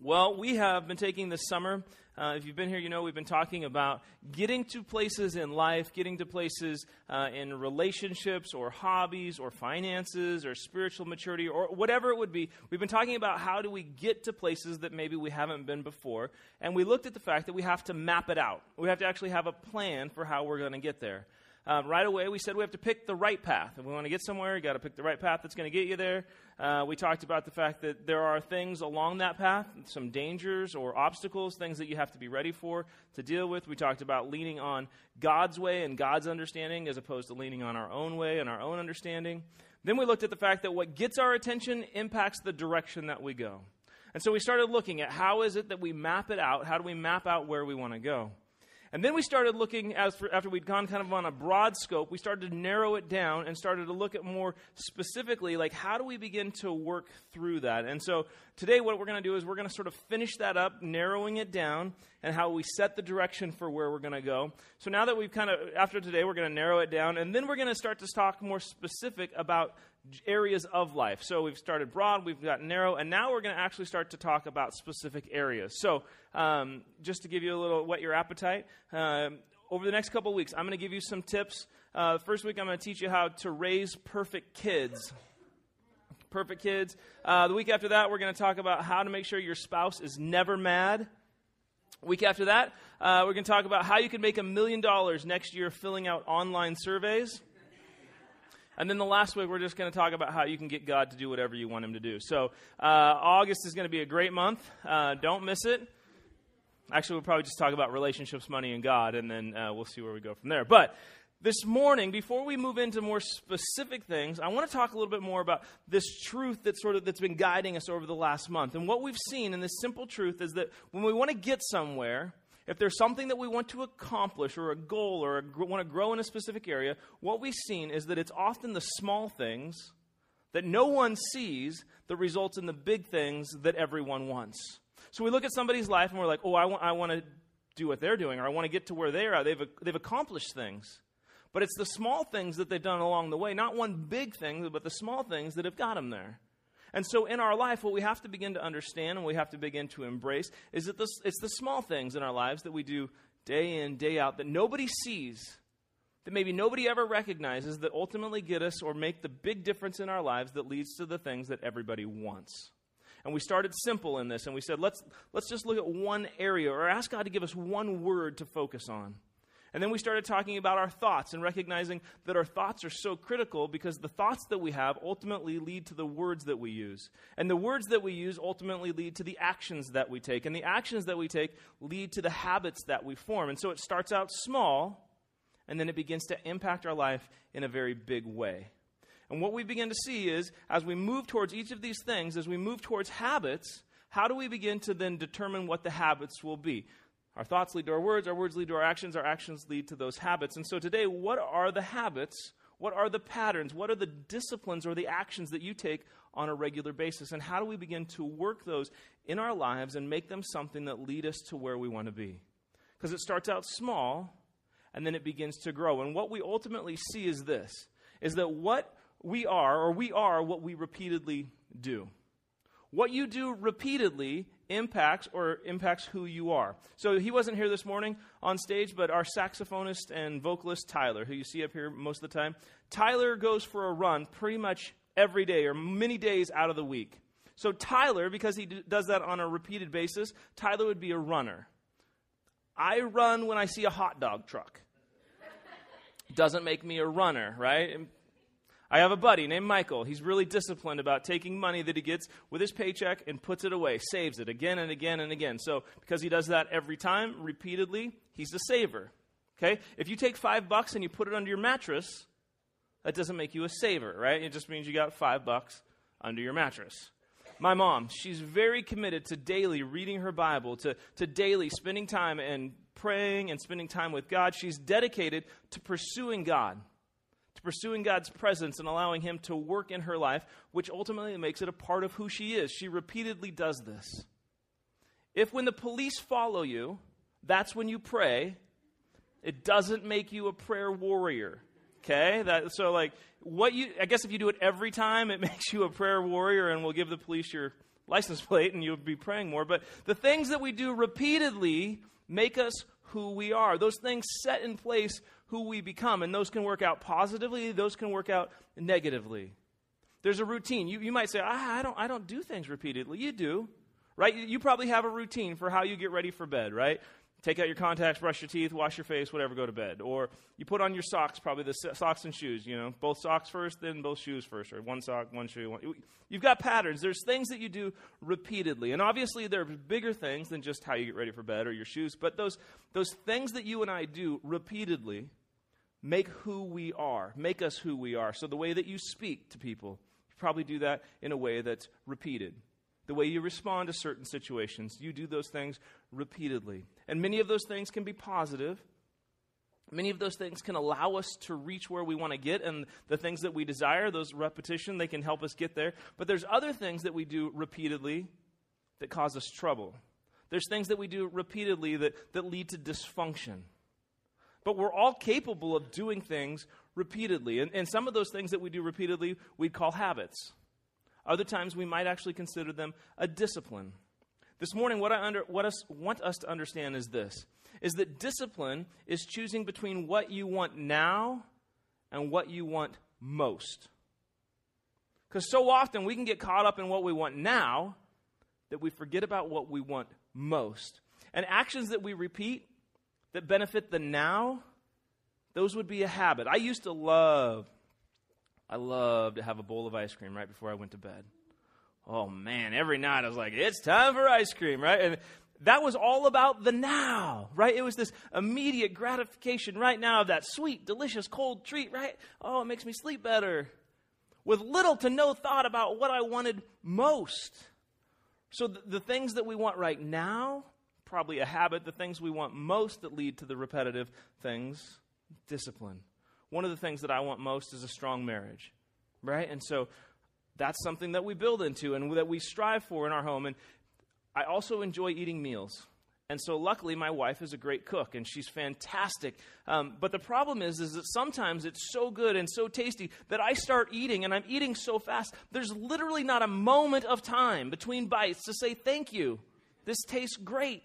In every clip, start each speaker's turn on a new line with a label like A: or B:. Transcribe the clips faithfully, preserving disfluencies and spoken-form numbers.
A: Well, we have been taking this summer, uh, if you've been here, you know we've been talking about getting to places in life, getting to places uh, in relationships or hobbies or finances or spiritual maturity or whatever it would be. We've been talking about how do we get to places that maybe we haven't been before, and we looked at the fact that we have to map it out. We have to actually have a plan for how we're going to get there. Um, right away, we said we have to pick the right path. If we want to get somewhere, you got to pick the right path that's going to get you there. Uh, we talked about the fact that there are things along that path, some dangers or obstacles, things that you have to be ready for, to deal with. We talked about leaning on God's way and God's understanding as opposed to leaning on our own way and our own understanding. Then we looked at the fact that what gets our attention impacts the direction that we go. And so we started looking at how is it that we map it out? How do we map out where we want to go? And then we started looking, as for, after we'd gone kind of on a broad scope, we started to narrow it down and started to look at more specifically, like how do we begin to work through that? And so today what we're going to do is we're going to sort of finish that up, narrowing it down, and how we set the direction for where we're going to go. So now that we've kind of, after today, we're going to narrow it down, and then we're going to start to talk more specific about areas of life. So we've started broad, we've got narrow, and now we're going to actually start to talk about specific areas. So um, just to give you a little whet your appetite, um, over the next couple of weeks, I'm going to give you some tips. Uh, first week, I'm going to teach you how to raise perfect kids. Perfect kids. Uh, the week after that, we're going to talk about how to make sure your spouse is never mad. Week after that, uh, we're going to talk about how you can make a million dollars next year filling out online surveys. And then the last week, we're just going to talk about how you can get God to do whatever you want him to do. So uh, August is going to be a great month. Uh, don't miss it. Actually, we'll probably just talk about relationships, money, and God, and then uh, we'll see where we go from there. But this morning, before we move into more specific things, I want to talk a little bit more about this truth that's sort of that's been guiding us over the last month. And what we've seen in this simple truth is that when we want to get somewhere, if there's something that we want to accomplish or a goal or a, want to grow in a specific area, what we've seen is that it's often the small things that no one sees that results in the big things that everyone wants. So we look at somebody's life and we're like, oh, I want, I want to do what they're doing, or I want to get to where they are. They've, they've accomplished things. But it's the small things that they've done along the way, not one big thing, but the small things that have got them there. And so in our life, what we have to begin to understand and we have to begin to embrace is that this, it's the small things in our lives that we do day in, day out, that nobody sees, that maybe nobody ever recognizes, that ultimately get us or make the big difference in our lives that leads to the things that everybody wants. And we started simple in this, and we said, let's, let's just look at one area or ask God to give us one word to focus on. And then we started talking about our thoughts and recognizing that our thoughts are so critical because the thoughts that we have ultimately lead to the words that we use. And the words that we use ultimately lead to the actions that we take. And the actions that we take lead to the habits that we form. And so it starts out small, and then it begins to impact our life in a very big way. And what we begin to see is, as we move towards each of these things, as we move towards habits, how do we begin to then determine what the habits will be? Our thoughts lead to our words, our words lead to our actions, our actions lead to those habits. And so today, what are the habits, what are the patterns, what are the disciplines or the actions that you take on a regular basis? And how do we begin to work those in our lives and make them something that lead us to where we want to be? Because it starts out small, and then it begins to grow. And what we ultimately see is this, is that what we are, or we are what we repeatedly do. What you do repeatedly impacts or impacts who you are. So he wasn't here this morning on stage, but our saxophonist and vocalist Tyler, who you see up here most of the time, Tyler goes for a run pretty much every day or many days out of the week. So Tyler, because he d- does that on a repeated basis, Tyler would be a runner. I run when I see a hot dog truck. Doesn't make me a runner, right? I have a buddy named Michael. He's really disciplined about taking money that he gets with his paycheck and puts it away, saves it again and again and again. So because he does that every time, repeatedly, he's a saver. Okay? If you take five bucks and you put it under your mattress, that doesn't make you a saver, right? It just means you got five bucks under your mattress. My mom, she's very committed to daily reading her Bible, to, to daily spending time and praying and spending time with God. She's dedicated to pursuing God. To pursuing God's presence and allowing him to work in her life, which ultimately makes it a part of who she is. She repeatedly does this. If when the police follow you, that's when you pray, it doesn't make you a prayer warrior. Okay? That, so like, what you, I guess if you do it every time, it makes you a prayer warrior, and we'll give the police your license plate and you'll be praying more. But the things that we do repeatedly make us who we are. Those things set in place who we become. And those can work out positively. Those can work out negatively. There's a routine. You, you might say, I, I don't I don't do things repeatedly. You do, right? You, you probably have a routine for how you get ready for bed, right? Take out your contacts, brush your teeth, wash your face, whatever, go to bed. Or you put on your socks, probably the socks and shoes, you know, both socks first, then both shoes first, or one sock, one shoe. One. You've got patterns. There's things that you do repeatedly. And obviously there are bigger things than just how you get ready for bed or your shoes. But those, those things that you and I do repeatedly make who we are, make us who we are. So the way that you speak to people, you probably do that in a way that's repeated. The way you respond to certain situations, you do those things repeatedly. And many of those things can be positive. Many of those things can allow us to reach where we want to get, and the things that we desire, those repetition, they can help us get there. But there's other things that we do repeatedly that cause us trouble. There's things that we do repeatedly that, that lead to dysfunction. But we're all capable of doing things repeatedly. And, and some of those things that we do repeatedly, we'd call habits. Other times, we might actually consider them a discipline. This morning, what I under, what us, want us to understand is this, is that discipline is choosing between what you want now and what you want most. Because so often, we can get caught up in what we want now that we forget about what we want most. And actions that we repeat that benefit the now, those would be a habit. I used to love... I love to have a bowl of ice cream right before I went to bed. Oh, man, every night I was like, it's time for ice cream, right? And that was all about the now, right? It was this immediate gratification right now of that sweet, delicious, cold treat, right? Oh, it makes me sleep better. With little to no thought about what I wanted most. So the, the things that we want right now, probably a habit. The things we want most that lead to the repetitive things, discipline. One of the things that I want most is a strong marriage, right? And so that's something that we build into and that we strive for in our home. And I also enjoy eating meals. And so luckily my wife is a great cook and she's fantastic. Um, but the problem is, is that sometimes it's so good and so tasty that I start eating and I'm eating so fast. There's literally not a moment of time between bites to say, thank you. This tastes great.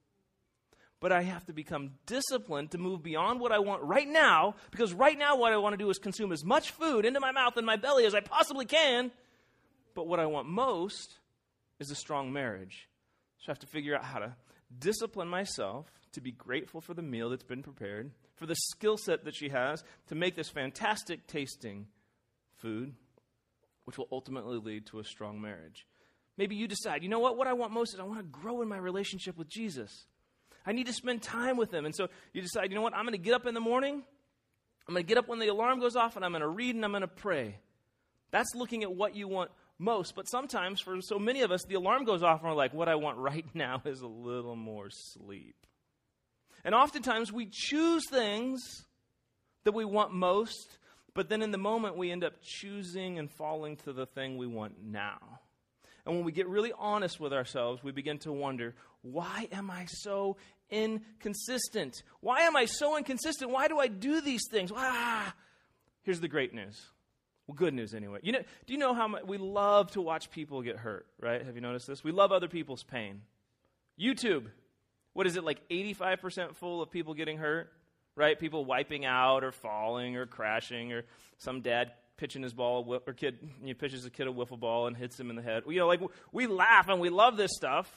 A: But I have to become disciplined to move beyond what I want right now, because right now what I want to do is consume as much food into my mouth and my belly as I possibly can. But what I want most is a strong marriage. So I have to figure out how to discipline myself to be grateful for the meal that's been prepared, for the skill set that she has to make this fantastic tasting food, which will ultimately lead to a strong marriage. Maybe you decide, you know what, what I want most is I want to grow in my relationship with Jesus. I need to spend time with him. And so you decide, you know what, I'm going to get up in the morning. I'm going to get up when the alarm goes off, and I'm going to read and I'm going to pray. That's looking at what you want most. But sometimes, for so many of us, the alarm goes off, and we're like, what I want right now is a little more sleep. And oftentimes, we choose things that we want most, but then in the moment, we end up choosing and falling to the thing we want now. And when we get really honest with ourselves, we begin to wonder, why am I so inconsistent? Why am I so inconsistent? Why do I do these things? Ah! Here's the great news. Well, good news anyway. You know, do you know how much we love to watch people get hurt, right? Have you noticed this? We love other people's pain. YouTube, what is it, like eighty-five percent full of people getting hurt, right? People wiping out or falling or crashing, or some dad pitching his ball, or kid, you know, pitches a kid a wiffle ball and hits him in the head. You know, like, we laugh and we love this stuff.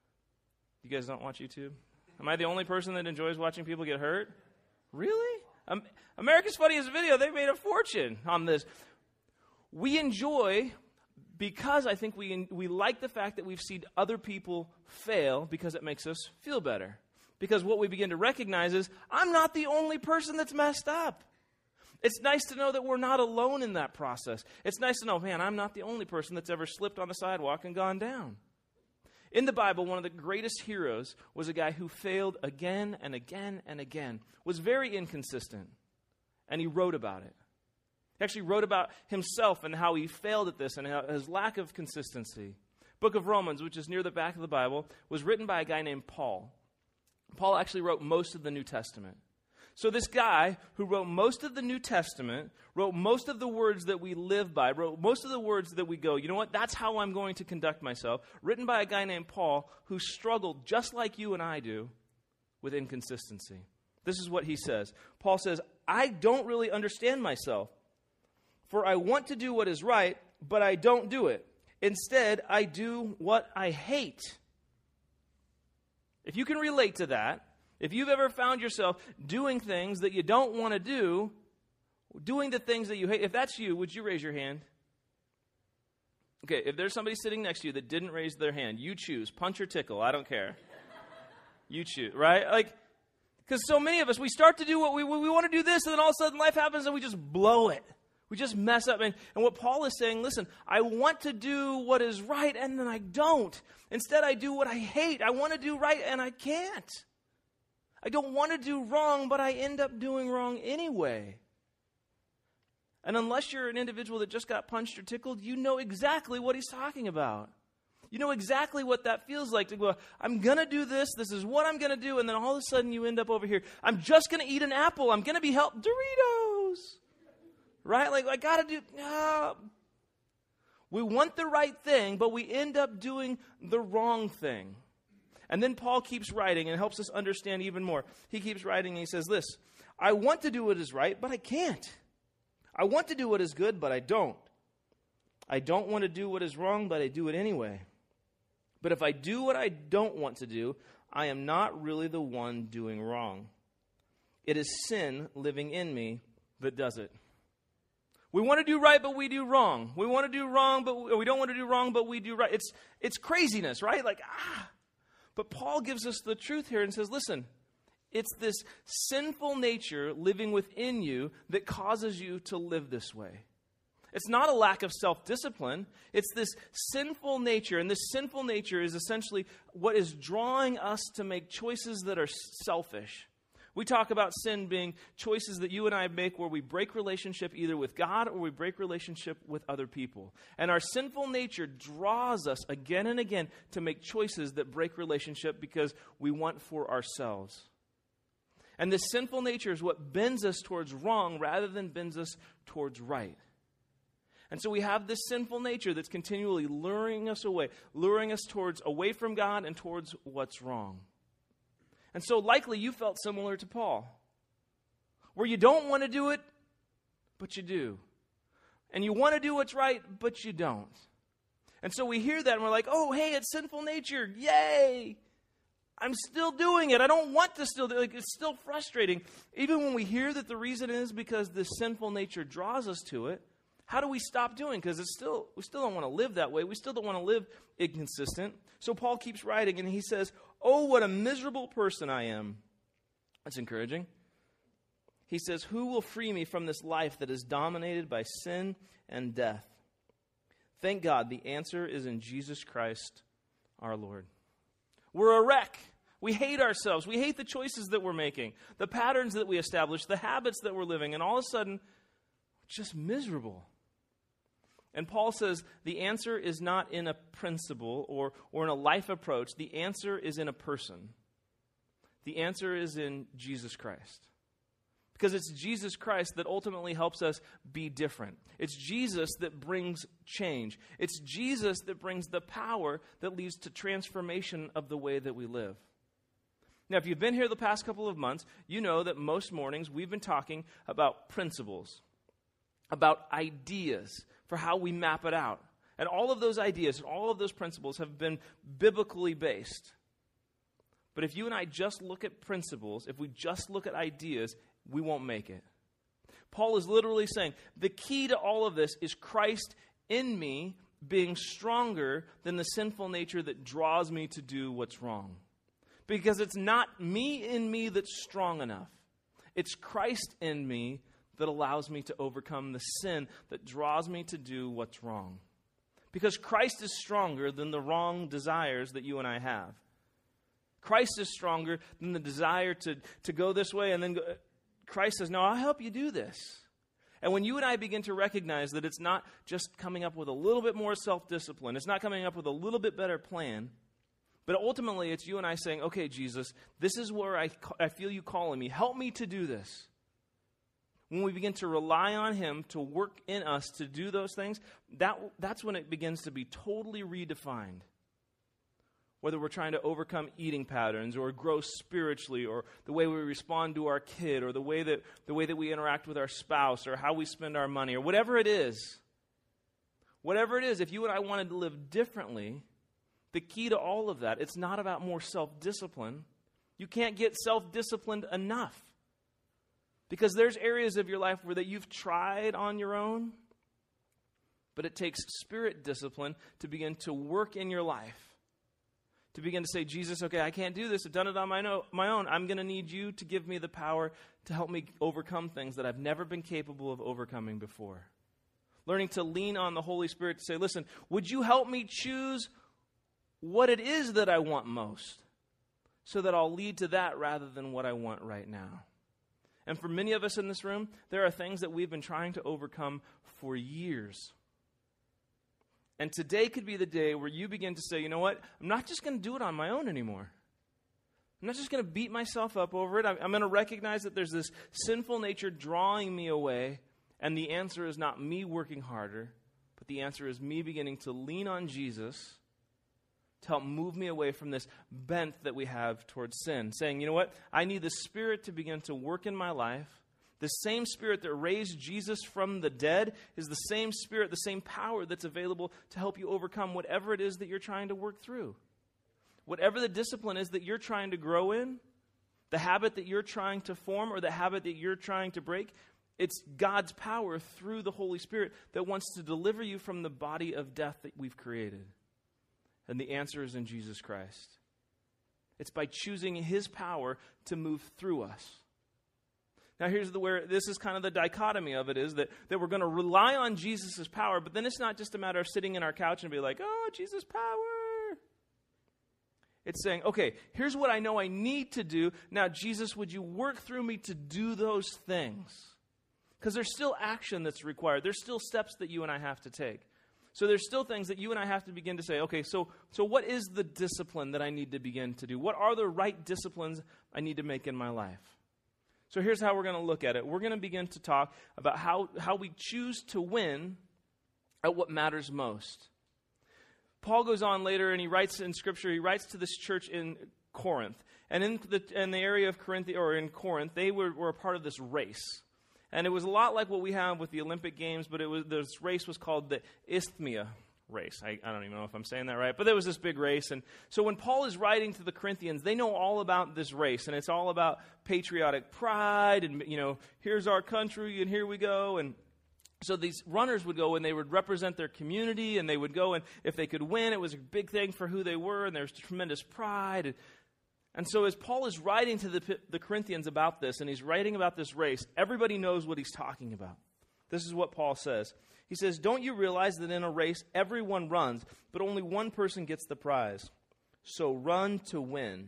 A: You guys don't watch YouTube? Am I the only person that enjoys watching people get hurt? Really? Um, America's Funniest Video, they made a fortune on this. We enjoy, because I think we we like the fact that we've seen other people fail, because it makes us feel better. Because what we begin to recognize is, I'm not the only person that's messed up. It's nice to know that we're not alone in that process. It's nice to know, man, I'm not the only person that's ever slipped on the sidewalk and gone down. In the Bible, one of the greatest heroes was a guy who failed again and again and again, was very inconsistent, and he wrote about it. He actually wrote about himself and how he failed at this and how his lack of consistency. Book of Romans, which is near the back of the Bible, was written by a guy named Paul. Paul actually wrote most of the New Testament. So this guy who wrote most of the New Testament, wrote most of the words that we live by, wrote most of the words that we go, you know what, that's how I'm going to conduct myself, written by a guy named Paul who struggled just like you and I do with inconsistency. This is what he says. Paul says, I don't really understand myself, for I want to do what is right, but I don't do it. Instead, I do what I hate. If you can relate to that, if you've ever found yourself doing things that you don't want to do, doing the things that you hate, if that's you, would you raise your hand? Okay, if there's somebody sitting next to you that didn't raise their hand, you choose. Punch or tickle, I don't care. You choose, right? Like, because so many of us, we start to do what we, we want to do this, and then all of a sudden life happens and we just blow it. We just mess up. And, and what Paul is saying, listen, I want to do what is right, and then I don't. Instead, I do what I hate. I want to do right, and I can't. I don't want to do wrong, but I end up doing wrong anyway. And unless you're an individual that just got punched or tickled, you know exactly what he's talking about. You know exactly what that feels like to go, I'm going to do this, this is what I'm going to do, and then all of a sudden you end up over here. I'm just going to eat an apple. I'm going to be helped. Doritos. Right? Like, I got to do, uh, we want the right thing, but we end up doing the wrong thing. And then Paul keeps writing and helps us understand even more. He keeps writing and he says this, I want to do what is right, but I can't. I want to do what is good, but I don't. I don't want to do what is wrong, but I do it anyway. But if I do what I don't want to do, I am not really the one doing wrong. It is sin living in me that does it. We want to do right, but we do wrong. We want to do wrong, but we, we don't want to do wrong, but we do right. It's it's craziness, right? Like, ah. But Paul gives us the truth here and says, listen, it's this sinful nature living within you that causes you to live this way. It's not a lack of self-discipline. It's this sinful nature, and this sinful nature is essentially what is drawing us to make choices that are selfish. We talk about sin being choices that you and I make where we break relationship either with God or we break relationship with other people. And our sinful nature draws us again and again to make choices that break relationship because we want for ourselves. And this sinful nature is what bends us towards wrong rather than bends us towards right. And so we have this sinful nature that's continually luring us away, luring us towards away from God and towards what's wrong. And so likely you felt similar to Paul, where you don't want to do it, but you do. And you want to do what's right, but you don't. And so we hear that and we're like, oh, hey, it's sinful nature. Yay! I'm still doing it. I don't want to still do it. Like, it's still frustrating. Even when we hear that the reason is because this sinful nature draws us to it, how do we stop doing? Because it's still we still don't want to live that way. We still don't want to live inconsistent. So Paul keeps writing and he says, oh, what a miserable person I am. That's encouraging. He says, who will free me from this life that is dominated by sin and death? Thank God the answer is in Jesus Christ our Lord. We're a wreck. We hate ourselves. We hate the choices that we're making, the patterns that we establish, the habits that we're living, and all of a sudden, we're just miserable. And Paul says the answer is not in a principle or, or in a life approach. The answer is in a person. The answer is in Jesus Christ. Because it's Jesus Christ that ultimately helps us be different. It's Jesus that brings change. It's Jesus that brings the power that leads to transformation of the way that we live. Now, if you've been here the past couple of months, you know that most mornings we've been talking about principles, about ideas for how we map it out. And all of those ideas and all of those principles have been biblically based. But if you and I just look at principles, if we just look at ideas, we won't make it. Paul is literally saying, the key to all of this is Christ in me being stronger than the sinful nature that draws me to do what's wrong. Because it's not me in me that's strong enough. It's Christ in me that allows me to overcome the sin that draws me to do what's wrong. Because Christ is stronger than the wrong desires that you and I have. Christ is stronger than the desire to, to go this way and then go. Christ says, no, I'll help you do this. And when you and I begin to recognize that it's not just coming up with a little bit more self-discipline, it's not coming up with a little bit better plan, But ultimately, it's you and I saying, okay, Jesus, this is where I, I feel you calling me. Help me to do this. When we begin to rely on him to work in us to do those things, that that's when it begins to be totally redefined. Whether we're trying to overcome eating patterns or grow spiritually, or the way we respond to our kid, or the way that the way that we interact with our spouse, or how we spend our money, or whatever it is. Whatever it is, if you and I wanted to live differently, the key to all of that, it's not about more self-discipline. You can't get self-disciplined enough. Because there's areas of your life where that you've tried on your own, but it takes spirit discipline to begin to work in your life. To begin to say, Jesus, okay, I can't do this. I've done it on my, no, my own. I'm going to need you to give me the power to help me overcome things that I've never been capable of overcoming before. Learning to lean on the Holy Spirit to say, listen, would you help me choose what it is that I want most, so that I'll lead to that rather than what I want right now. And for many of us in this room, there are things that we've been trying to overcome for years. And today could be the day where you begin to say, you know what, I'm not just going to do it on my own anymore. I'm not just going to beat myself up over it. I'm, I'm going to recognize that there's this sinful nature drawing me away, and the answer is not me working harder, but the answer is me beginning to lean on Jesus to help move me away from this bent that we have towards sin. Saying, you know what? I need the Spirit to begin to work in my life. The same Spirit that raised Jesus from the dead is the same Spirit, the same power that's available to help you overcome whatever it is that you're trying to work through. Whatever the discipline is that you're trying to grow in, the habit that you're trying to form, or the habit that you're trying to break, it's God's power through the Holy Spirit that wants to deliver you from the body of death that we've created. And the answer is in Jesus Christ. It's by choosing his power to move through us. Now here's the where this is kind of the dichotomy of it, is that, that we're going to rely on Jesus' power, but then it's not just a matter of sitting in our couch and be like, oh, Jesus' power. It's saying, okay, here's what I know I need to do. Now, Jesus, would you work through me to do those things? Because there's still action that's required. There's still steps that you and I have to take. So there's still things that you and I have to begin to say, okay, so so what is the discipline that I need to begin to do? What are the right disciplines I need to make in my life? So here's how we're going to look at it. We're going to begin to talk about how, how we choose to win at what matters most. Paul goes on later and he writes in Scripture, he writes to this church in Corinth. And in the, in the area of Corinth, or in Corinth, they were, were a part of this race. And it was a lot like what we have with the Olympic Games, but it was this race was called the Isthmia race. I, I don't even know if I'm saying that right, but there was this big race. And so when Paul is writing to the Corinthians, they know all about this race, and it's all about patriotic pride, and, you know, here's our country, and here we go. And so these runners would go, and they would represent their community, and they would go, and if they could win, it was a big thing for who they were, and there was tremendous pride. And, And so as Paul is writing to the, the Corinthians about this, and he's writing about this race, everybody knows what he's talking about. This is what Paul says. He says, don't you realize that in a race everyone runs, but only one person gets the prize? So run to win.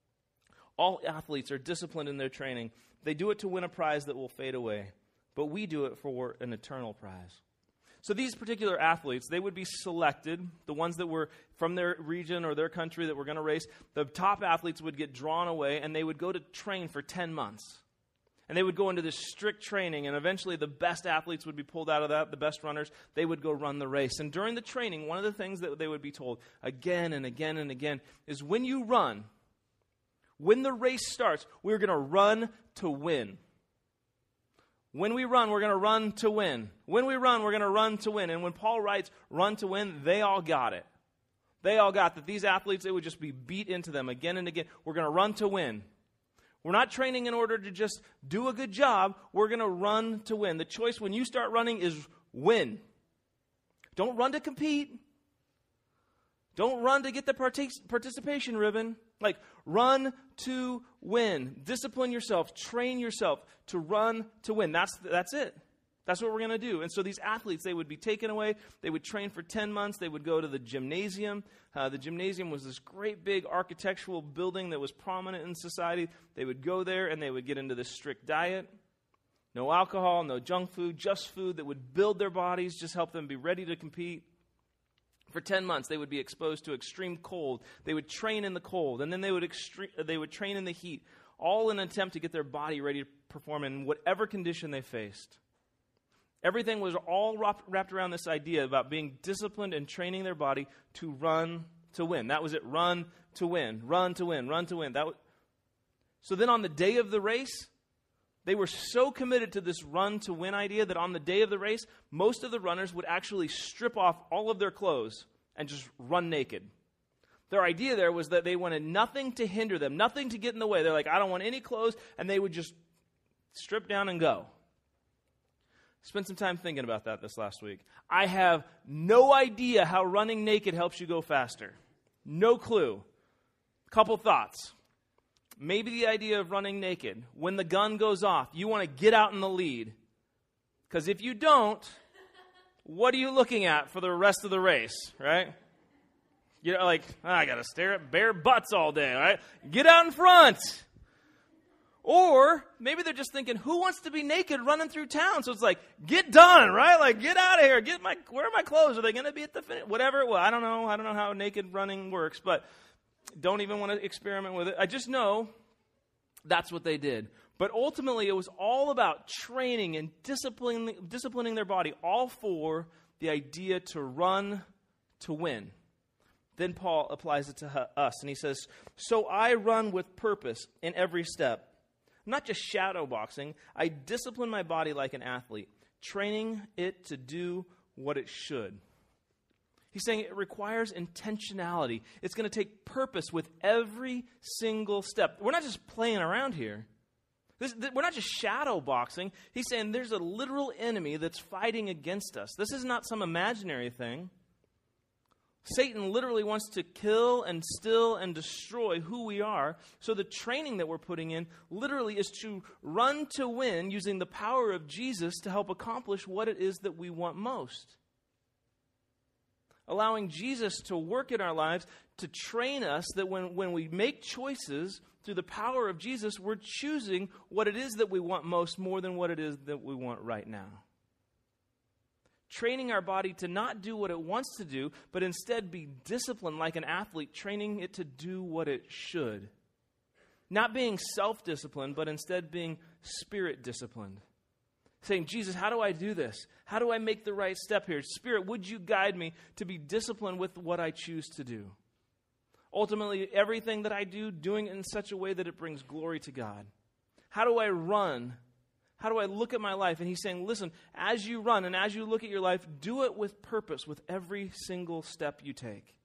A: All athletes are disciplined in their training. They do it to win a prize that will fade away, but we do it for an eternal prize. So these particular athletes, they would be selected, the ones that were from their region or their country that were going to race. The top athletes would get drawn away, and they would go to train for ten months. And they would go into this strict training, and eventually the best athletes would be pulled out of that, the best runners, they would go run the race. And during the training, one of the things that they would be told again and again and again is when you run, when the race starts, we're going to run to win. When we run, we're going to run to win. When we run, we're going to run to win. And when Paul writes run to win, they all got it. They all got that these athletes, it would just be beat into them again and again. We're going to run to win. We're not training in order to just do a good job. We're going to run to win. The choice when you start running is win. Don't run to compete. Don't run to get the partic- participation ribbon. Like, run to win. Discipline yourself. Train yourself to run to win. That's that's it. That's what we're going to do. And so these athletes, they would be taken away. They would train for ten months. They would go to the gymnasium. Uh, the gymnasium was this great big architectural building that was prominent in society. They would go there and they would get into this strict diet. No alcohol, no junk food, just food that would build their bodies, just help them be ready to compete. For ten months, they would be exposed to extreme cold. They would train in the cold, and then they would extre- they would train in the heat, all in an attempt to get their body ready to perform in whatever condition they faced. Everything was all wrapped around this idea about being disciplined and training their body to run to win. That was it, run to win, run to win, run to win. That was... So then on the day of the race, they were so committed to this run to win idea that on the day of the race, most of the runners would actually strip off all of their clothes and just run naked. Their idea there was that they wanted nothing to hinder them, nothing to get in the way. They're like, I don't want any clothes, and they would just strip down and go. Spent some time thinking about that this last week. I have no idea how running naked helps you go faster. No clue. Couple thoughts. Maybe the idea of running naked, when the gun goes off, you want to get out in the lead. Because if you don't, what are you looking at for the rest of the race, right? You're like, oh, I got to stare at bare butts all day, right? Get out in front. Or maybe they're just thinking, who wants to be naked running through town? So it's like, get done, right? Like, get out of here. Get my, where are my clothes? Are they going to be at the finish? Whatever. Well, I don't know. I don't know how naked running works, but don't even want to experiment with it. I just know that's what they did. But ultimately, it was all about training and disciplining, disciplining their body, all for the idea to run to win. Then Paul applies it to us, and he says, so I run with purpose in every step. Not just shadow boxing. I discipline my body like an athlete, training it to do what it should. He's saying it requires intentionality. It's going to take purpose with every single step. We're not just playing around here. This, th- we're not just shadow boxing. He's saying there's a literal enemy that's fighting against us. This is not some imaginary thing. Satan literally wants to kill and steal and destroy who we are. So the training that we're putting in literally is to run to win using the power of Jesus to help accomplish what it is that we want most. Allowing Jesus to work in our lives to train us that when, when we make choices through the power of Jesus, we're choosing what it is that we want most more than what it is that we want right now. Training our body to not do what it wants to do, but instead be disciplined like an athlete, training it to do what it should. Not being self-disciplined, but instead being spirit-disciplined. Saying, Jesus, how do I do this? How do I make the right step here? Spirit, would you guide me to be disciplined with what I choose to do? Ultimately, everything that I do, doing it in such a way that it brings glory to God. How do I run? How do I look at my life? And he's saying, listen, as you run and as you look at your life, do it with purpose with every single step you take.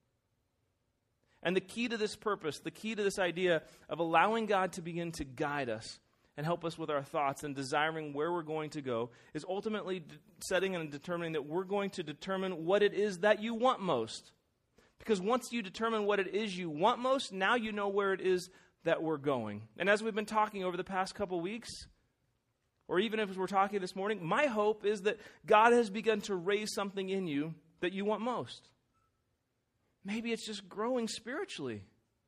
A: And the key to this purpose, the key to this idea of allowing God to begin to guide us and help us with our thoughts and desiring where we're going to go is ultimately d- setting and determining that we're going to determine what it is that you want most. Because once you determine what it is you want most, now you know where it is that we're going. And as we've been talking over the past couple weeks, or even if we're talking this morning, my hope is that God has begun to raise something in you that you want most. Maybe it's just growing spiritually.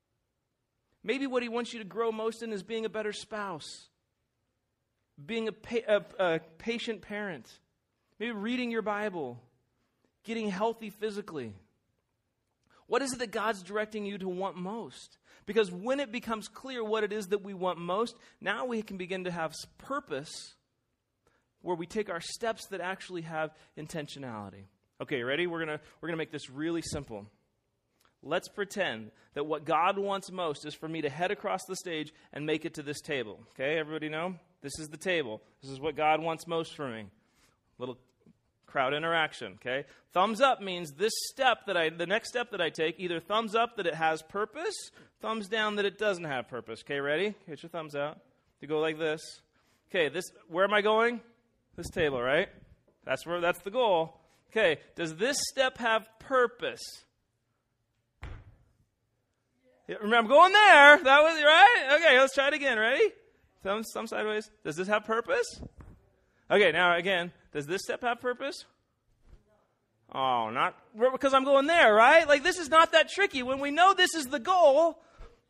A: Maybe what he wants you to grow most in is being a better spouse, being a, pa- a, a patient parent, maybe reading your Bible, getting healthy physically. What is it that God's directing you to want most? Because when it becomes clear what it is that we want most, now we can begin to have purpose where we take our steps that actually have intentionality. Okay, ready? We're gonna we're gonna make this really simple. Let's pretend that what God wants most is for me to head across the stage and make it to this table. Okay, everybody know? This is the table. This is what God wants most for me. Little crowd interaction, okay? Thumbs up means this step that I, the next step that I take, either thumbs up that it has purpose, thumbs down that it doesn't have purpose. Okay, ready? Get your thumbs out. You go like this. Okay, this, where am I going? This table, right? That's where, that's the goal. Okay, does this step have purpose? Yeah, remember, I'm going there. That was, right? Okay, let's try it again. Ready? Thumb, thumb sideways. Does this have purpose? Okay, now again, does this step have purpose? Oh, not because I'm going there, right? Like, this is not that tricky. When we know this is the goal,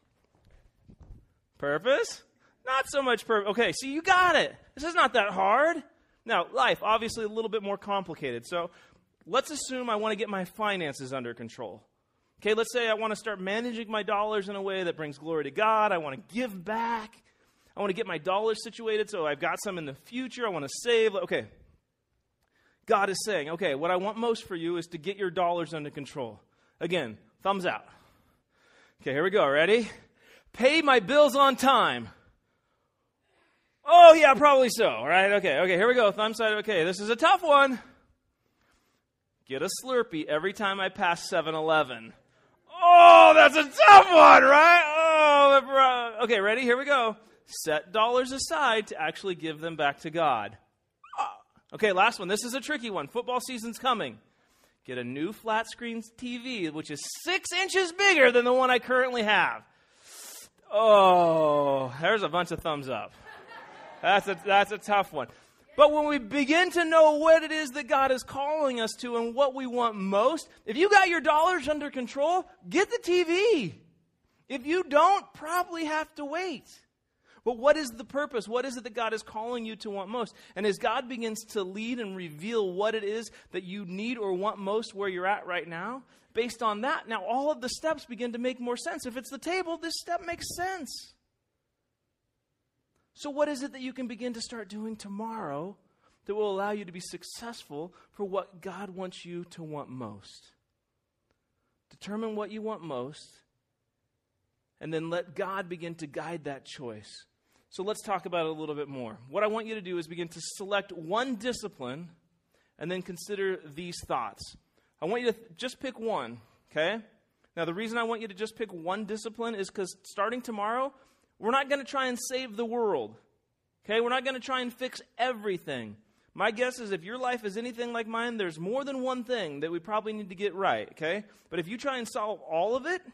A: purpose? Not so much purpose. Okay, see, you got it. This is not that hard. Now, life, obviously a little bit more complicated. So let's assume I want to get my finances under control. Okay, let's say I want to start managing my dollars in a way that brings glory to God. I want to give back. I want to get my dollars situated so I've got some in the future. I want to save. Okay. God is saying, okay, what I want most for you is to get your dollars under control. Again, thumbs out. Okay, here we go. Ready? Pay my bills on time. Oh, yeah, probably so, right? Okay, okay, here we go. Thumb side. Okay, this is a tough one. Get a Slurpee every time I pass seven eleven. Oh, that's a tough one, right? Oh, okay, ready? Here we go. Set dollars aside to actually give them back to God. Okay, last one. This is a tricky one. Football season's coming. Get a new flat screen T V, which is six inches bigger than the one I currently have. Oh, there's a bunch of thumbs up. That's a, that's a tough one. But when we begin to know what it is that God is calling us to and what we want most, if you got your dollars under control, get the T V. If you don't, probably have to wait. But what is the purpose? What is it that God is calling you to want most? And as God begins to lead and reveal what it is that you need or want most where you're at right now, based on that, now all of the steps begin to make more sense. If it's the table, this step makes sense. So what is it that you can begin to start doing tomorrow that will allow you to be successful for what God wants you to want most? Determine what you want most, and then let God begin to guide that choice. So let's talk about it a little bit more. What I want you to do is begin to select one discipline and then consider these thoughts. I want you to th- just pick one, okay? Now, the reason I want you to just pick one discipline is because starting tomorrow, we're not going to try and save the world, okay? We're not going to try and fix everything. My guess is if your life is anything like mine, there's more than one thing that we probably need to get right, okay? But if you try and solve all of it,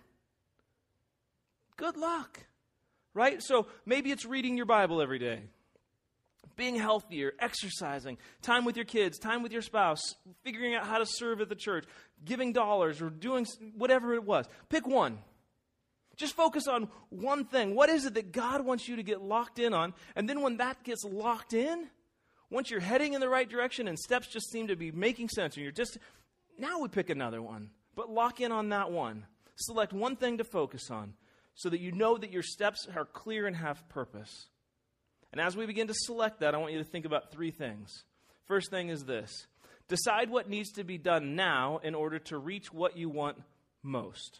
A: good luck, right? So maybe it's reading your Bible every day, being healthier, exercising, time with your kids, time with your spouse, figuring out how to serve at the church, giving dollars or doing whatever it was. Pick one. Just focus on one thing. What is it that God wants you to get locked in on? And then when that gets locked in, once you're heading in the right direction and steps just seem to be making sense, and you're just, now we pick another one. But lock in on that one. Select one thing to focus on, so that you know that your steps are clear and have purpose. And as we begin to select that, I want you to think about three things. First thing is this. Decide what needs to be done now in order to reach what you want most.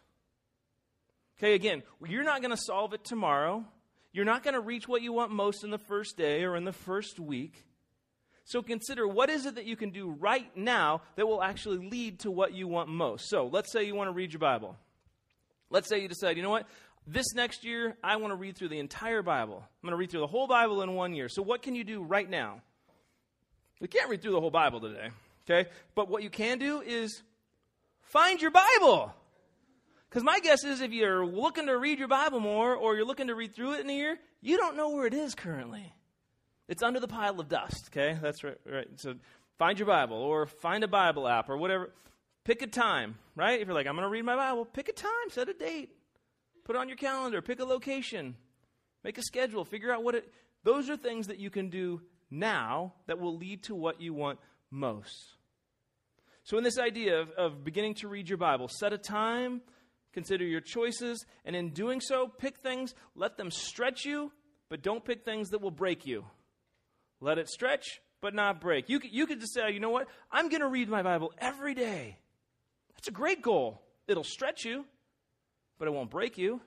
A: Okay, again, you're not going to solve it tomorrow. You're not going to reach what you want most in the first day or in the first week. So consider, what is it that you can do right now that will actually lead to what you want most? So let's say you want to read your Bible. Let's say you decide, you know what? This next year, I want to read through the entire Bible. I'm going to read through the whole Bible in one year. So what can you do right now? We can't read through the whole Bible today, okay? But what you can do is find your Bible. Because my guess is if you're looking to read your Bible more or you're looking to read through it in a year, you don't know where it is currently. It's under the pile of dust, okay? That's right. right. So find your Bible or find a Bible app or whatever. Pick a time, right? If you're like, I'm going to read my Bible, pick a time, set a date. Put it on your calendar, pick a location, make a schedule, figure out what it, those are things that you can do now that will lead to what you want most. So in this idea of, of beginning to read your Bible, set a time, consider your choices, and in doing so, pick things, let them stretch you, but don't pick things that will break you. Let it stretch, but not break. You, you could just say, you know what, I'm going to read my Bible every day. That's a great goal. It'll stretch you, but it won't break you.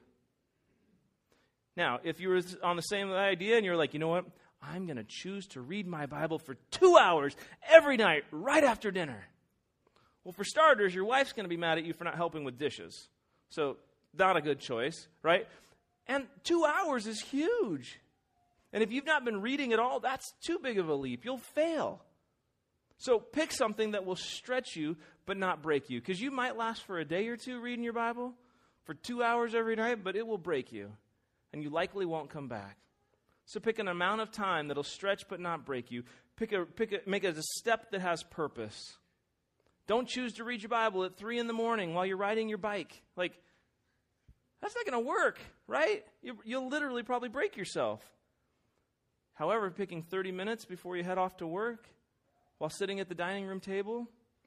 A: Now, if you were on the same idea and you're like, you know what, I'm going to choose to read my Bible for two hours every night right after dinner. Well, for starters, your wife's going to be mad at you for not helping with dishes. So, not a good choice, right? And two hours is huge. And if you've not been reading at all, that's too big of a leap. You'll fail. So pick something that will stretch you but not break you. Because you might last for a day or two reading your Bible, for two hours every night, but it will break you. And you likely won't come back. So pick an amount of time that'll stretch but not break you. Pick a, pick a, make it a step that has purpose. Don't choose to read your Bible at three in the morning while you're riding your bike. Like, that's not going to work, right? You, you'll literally probably break yourself. However, picking thirty minutes before you head off to work, while sitting at the dining room table,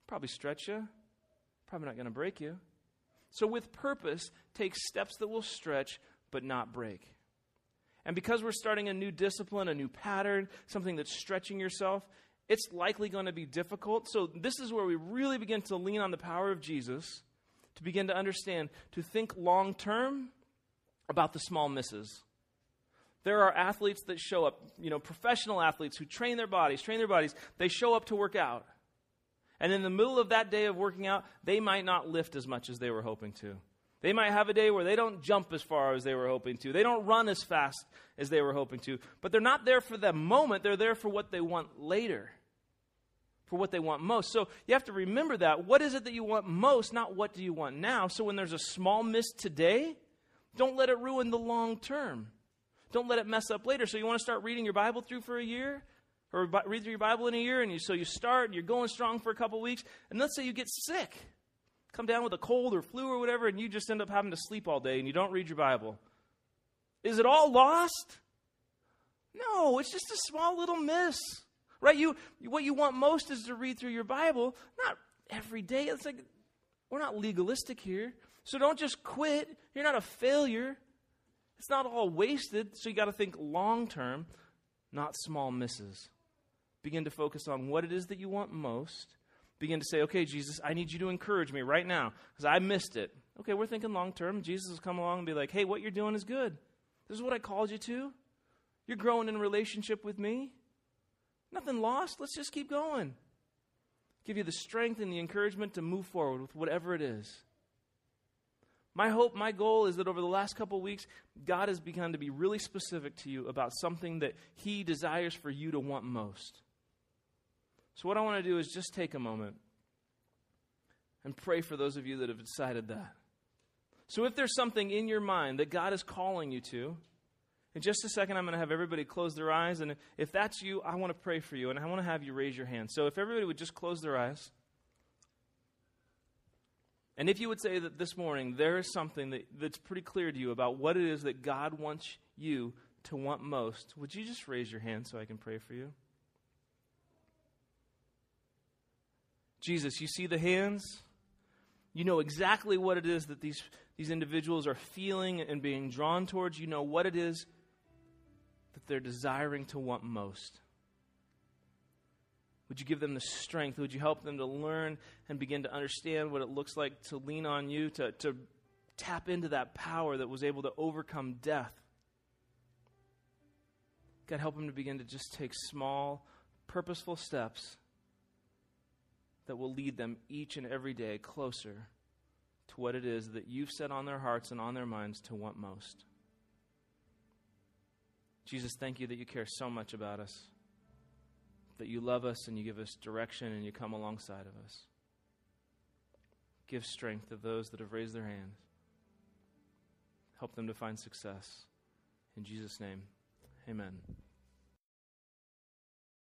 A: Probably stretch you. Probably not going to break you. So with purpose, take steps that will stretch but not break. And because we're starting a new discipline, a new pattern, something that's stretching yourself, it's likely going to be difficult. So this is where we really begin to lean on the power of Jesus to begin to understand, to think long term about the small misses. There are athletes that show up, you know, professional athletes who train their bodies, train their bodies. They show up to work out. And in the middle of that day of working out, they might not lift as much as they were hoping to. They might have a day where they don't jump as far as they were hoping to. They don't run as fast as they were hoping to. But they're not there for the moment. They're there for what they want later, for what they want most. So you have to remember that. What is it that you want most, not what do you want now? So when there's a small miss today, don't let it ruin the long term. Don't let it mess up later. So you want to start reading your Bible through for a year? Or read through your Bible in a year, and you, so you start, and you're going strong for a couple weeks, and let's say you get sick. Come down with a cold or flu or whatever, and you just end up having to sleep all day, and you don't read your Bible. Is it all lost? No, it's just a small little miss. Right? You, what you want most is to read through your Bible, not every day. It's like, we're not legalistic here. So don't just quit. You're not a failure. It's not all wasted, so you got to think long term, not small misses. Begin to focus on what it is that you want most. Begin to say, okay, Jesus, I need you to encourage me right now because I missed it. Okay, we're thinking long term. Jesus will come along and be like, hey, what you're doing is good. This is what I called you to. You're growing in relationship with me. Nothing lost. Let's just keep going. Give you the strength and the encouragement to move forward with whatever it is. My hope, my goal is that over the last couple of weeks, God has begun to be really specific to you about something that He desires for you to want most. So what I want to do is just take a moment and pray for those of you that have decided that. So if there's something in your mind that God is calling you to, in just a second I'm going to have everybody close their eyes, and if that's you, I want to pray for you, and I want to have you raise your hand. So if everybody would just close their eyes. And if you would say that this morning there is something that, that's pretty clear to you about what it is that God wants you to want most, would you just raise your hand so I can pray for you? Jesus, you see the hands? You know exactly what it is that these, these individuals are feeling and being drawn towards. You know what it is that they're desiring to want most. Would you give them the strength? Would you help them to learn and begin to understand what it looks like to lean on you, to, to tap into that power that was able to overcome death? God, help them to begin to just take small, purposeful steps that will lead them each and every day closer to what it is that you've set on their hearts and on their minds to want most. Jesus, thank you that you care so much about us, that you love us and you give us direction and you come alongside of us. Give strength to those that have raised their hands. Help them to find success. In Jesus' name, amen.